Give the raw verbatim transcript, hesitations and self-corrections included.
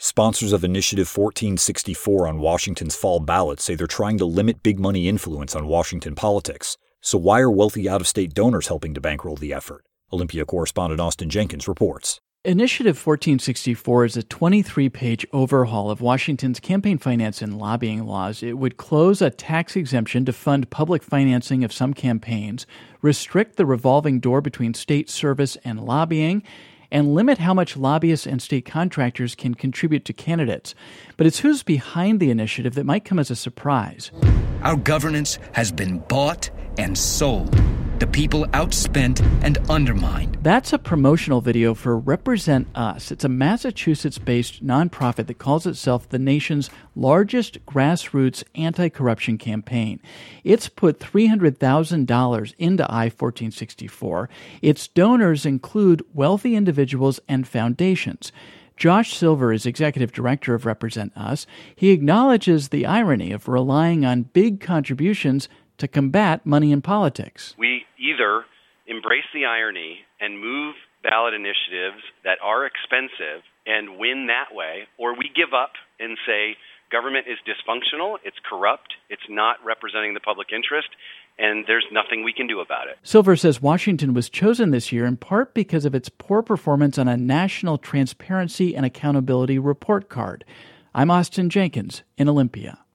Sponsors of Initiative fourteen sixty-four on Washington's fall ballot say they're trying to limit big money influence on Washington politics. So why are wealthy out-of-state donors helping to bankroll the effort? Olympia correspondent Austin Jenkins reports. Initiative fourteen sixty-four is a twenty-three page overhaul of Washington's campaign finance and lobbying laws. It would close a tax exemption to fund public financing of some campaigns, restrict the revolving door between state service and lobbying, and limit how much lobbyists and state contractors can contribute to candidates. But it's who's behind the initiative that might come as a surprise. Our governance has been bought and sold. The people outspent and undermined. That's a promotional video for Represent Us. It's a Massachusetts-based nonprofit that calls itself the nation's largest grassroots anti-corruption campaign. It's put three hundred thousand dollars into I fourteen sixty-four. Its donors include wealthy individuals and foundations. Josh Silver is executive director of Represent Us. He acknowledges the irony of relying on big contributions to combat money in politics. We either embrace the irony and move ballot initiatives that are expensive and win that way, or we give up and say government is dysfunctional, it's corrupt, it's not representing the public interest, and there's nothing we can do about it. Silver says Washington was chosen this year in part because of its poor performance on a National Transparency and Accountability Report Card. I'm Austin Jenkins in Olympia.